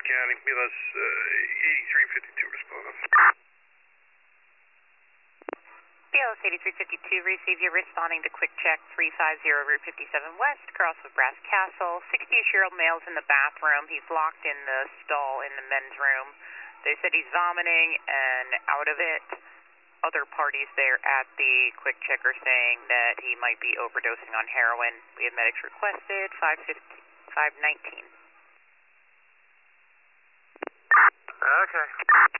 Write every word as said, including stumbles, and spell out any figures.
County, Milos uh, eighty-three fifty-two response. B L S eighty-three fifty-two, receive you responding to quick check three five zero Route fifty-seven West, across with Brass Castle. sixty-ish-year-old male's in the bathroom. He's locked in the stall in the men's room. They said he's vomiting and out of it. Other parties there at the quick check are saying that he might be overdosing on heroin. We have medics requested, five nineteen. Okay.